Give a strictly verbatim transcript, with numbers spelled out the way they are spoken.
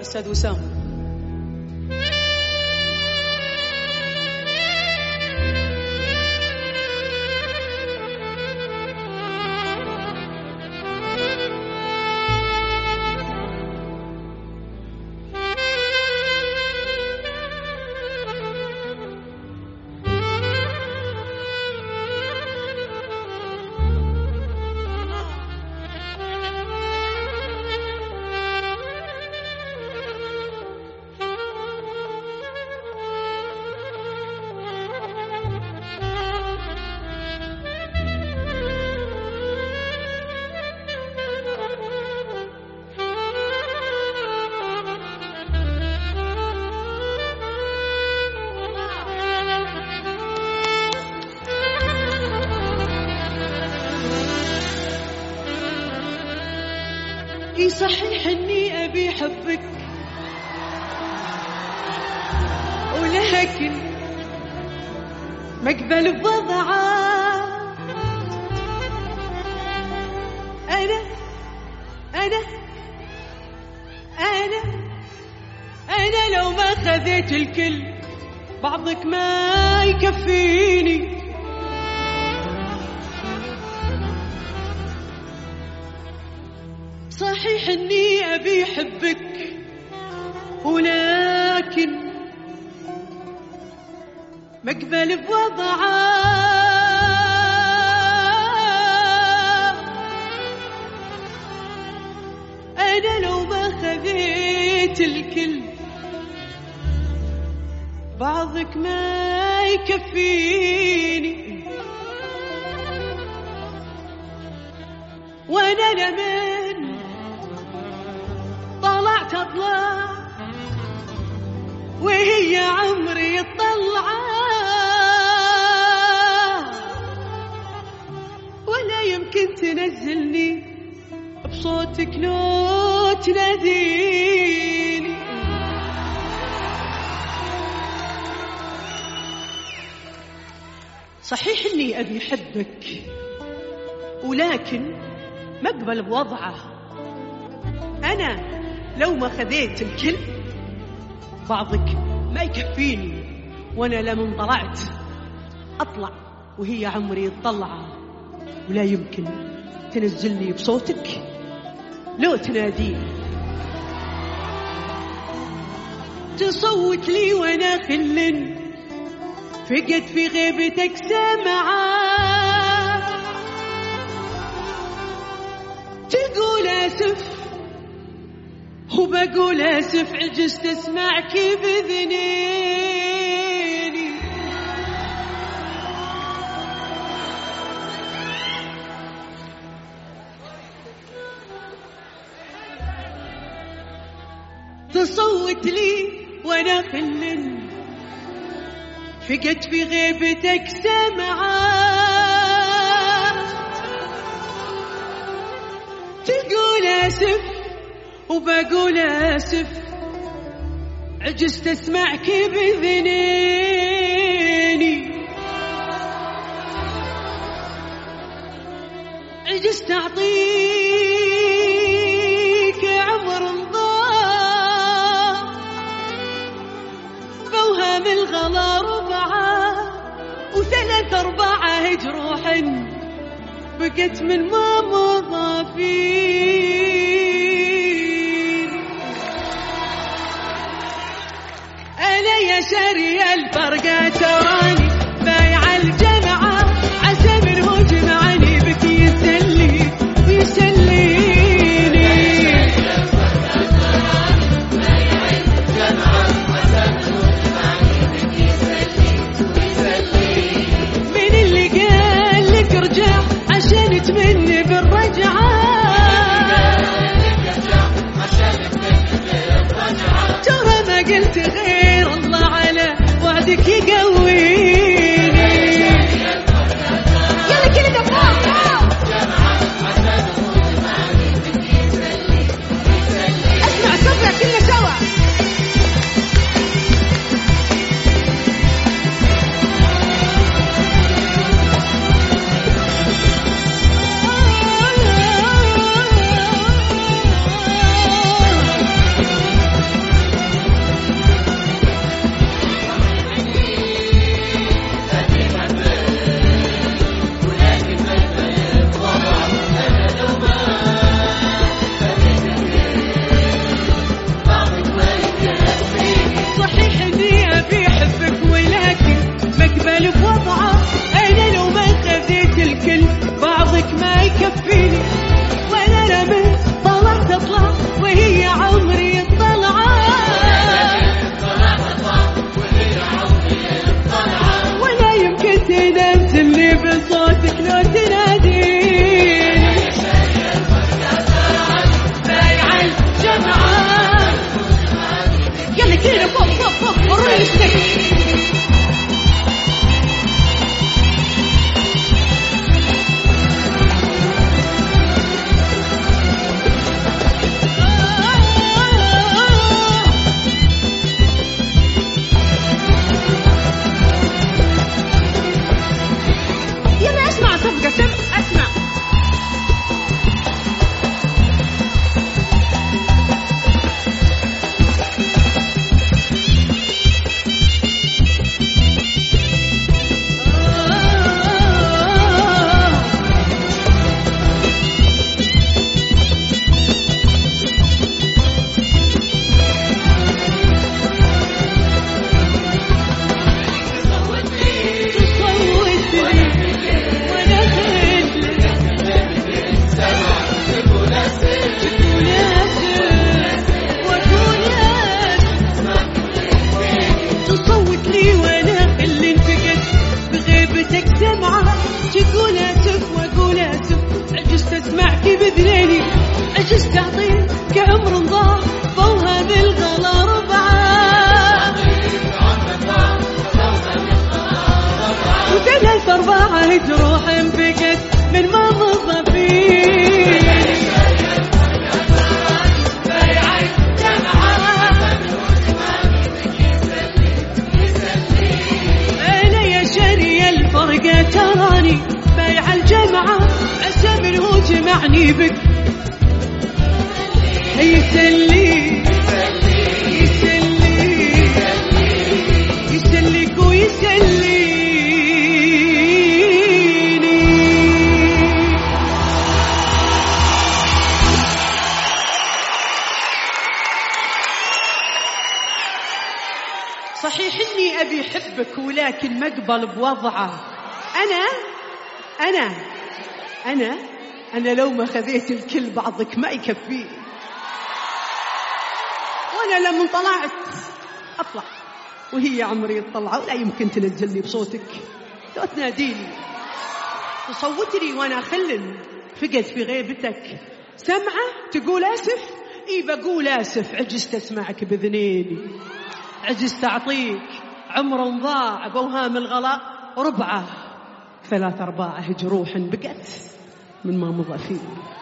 أستاذ وسام. اي صحيح اني ابي حبك، ولكن مقبل بوضعه. انا انا انا انا لو ما خذيت الكل بعضك ما يكفيني. صحيح اني ابي حبك، ولكن مقبل بوضعه. انا لو ما خذيت الكل بعضك ما يكفيني. وانا لمن طلعت اطلع وهي عمري الطلعه، ولا يمكن تنزلني بصوتك لو تناديني. صحيح اني ابي حبك، ولكن مقبل بوضعه. انا لو ما خذيت الكل بعضك ما يكفيني. وانا لمن طلعت اطلع وهي عمري الطلعه، ولا يمكن تنزلني بصوتك لو تناديني. تصوت لي وانا خل فقد في غيبتك سمعه، تقول اسف وبقول اسف، عجزت اسمعك بذنيني. تصوت لي وانا خل فقد في غيبتك سمعه، تقول اسف وبقول اسف، عجزت اسمعك بذنيني. عجزت اعطيك عمر انضاع بوهام الغلا ربعه، وثلاث اربعه جروح بقت من ما مضى فيه. أنا يا شاري الفرقة تراني بايع الجمعة، عسى منه جمعني بك يسلي يسليني. من اللي قال لك ارجع عشان تمني بالرجعة، ترى ما قلت غير الله على وعدك يقال. باثنيني، عجزت أعطيك كعمر ضاع ضوها بالغلا ربعة، وثلاث أرباعة جروح بقت من ما مضى فيه. أنا يا شري الفرقة تراني بايع الجمعة، عسى من هو جمعني بك يسلي يسلي يسليك ويسليني. صحيح إني أبي حبك ولكن مقبل بوضعه. أنا أنا أنا أنا لو ما خذيت الكل بعضك ما يكفي، وأنا لما طلعت أطلع وهي عمري تطلع، ولا يمكن تنزلني بصوتك لو تناديني تصوتني وأنا أخلن فقد في غيبتك. سمعة تقول آسف، إي بقول آسف، عجزت أسمعك بذنيني، عجزت أعطيك عمر ضاع بوهام الغلاء ربعة، ثلاث أرباعه جروح بقت من ما مضى فيه.